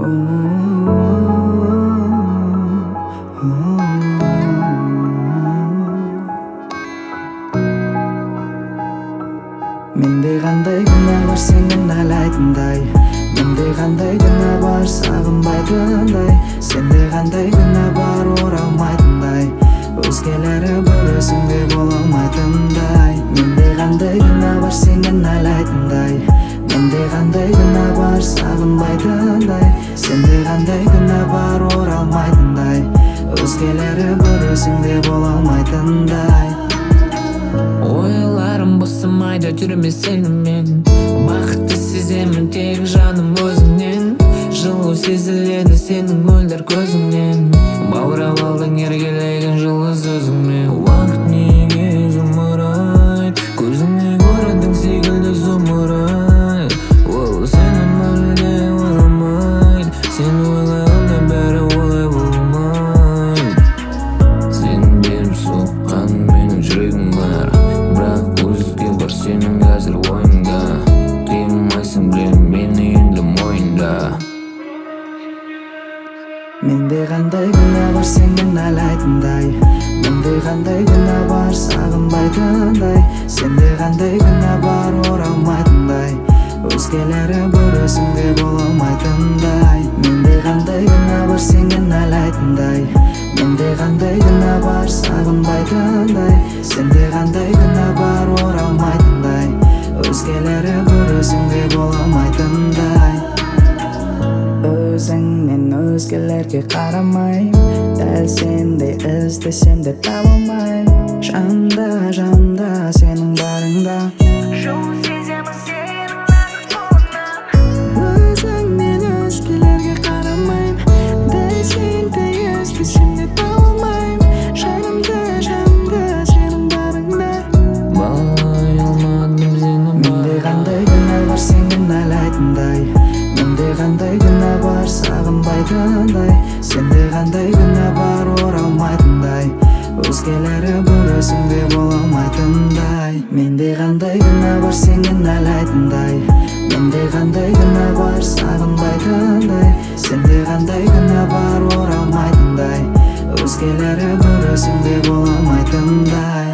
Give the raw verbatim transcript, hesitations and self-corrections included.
Менде кандай күнә бар сенин айлайтындай, менде кандай күнә бар сагынбайтындай, сенде кандай күнә бар оралмайтындай, өзгелери көрөсүңдө боло алмайтындай. Менде кандай күнә бар сенин айлайтындай, менде кандай күнә бар сагынбайтындай, сенде кандай күнә бар оралмайтындай, өзгелери көрөсүңдө боло алмайтындай. Ойларым босамайды жүрме сенімен, бақытты сеземін тек жаным өзіңнен, жылу сезіледі сенің мөлдір көзіңнен, баурап алдың еркелеген жұлдыз өзіңмен. Уақыт неге зымырайды, көзіңе көріндің секілді зымырайды, ол сені мүлде ойламайды, сен ойлағанда бәрі олай болмайды. Сен беріп соққан менің жүрегім бар, бірақ өзге бар сенің қазір ойыңда, қимайсың білем мені енді мойында. Менде кандай күнә бар сенин айлайтындай, менде кандай күнә бар сагынбайтындай, сенде кандай күнә бар оралмайтындай, өзгелери көрөсүңдө боло алмайтындай. Менде кандай күнә бар сенин айлайтындай, менде кандай күнә бар сагынбайтындай, сенде кандай күнә бар оралмайтындай, өзгелери көрөсүңдө боло алмайтындай. Өзіңнен өзгелерге қарамайм, дәл сендей іздесем де таба алмайм, жанда жанда сенің барыңда Жол сеземін сенің бақыт қолыңда. Өзіңнен өзгелерге қарамайм, дәл сендей іздесем де таба алмайм, жанымда жанда сенің барыңда. Бағалай алмадым сені Менде қандай күнә бар сенин айлайтындай, менде кандай күнә бар сагынбайтындай, сенде кандай күнә бар оралмайтындай, өзгелери көрөсүңдө боло алмайтындай. Менде кандай күнә бар сенин айлайтындай, менде кандай күнә бар сагынбайтындай, сенде кандай күнә бар оралмайтындай, өзгелери көрөсүңдө боло алмайтындай.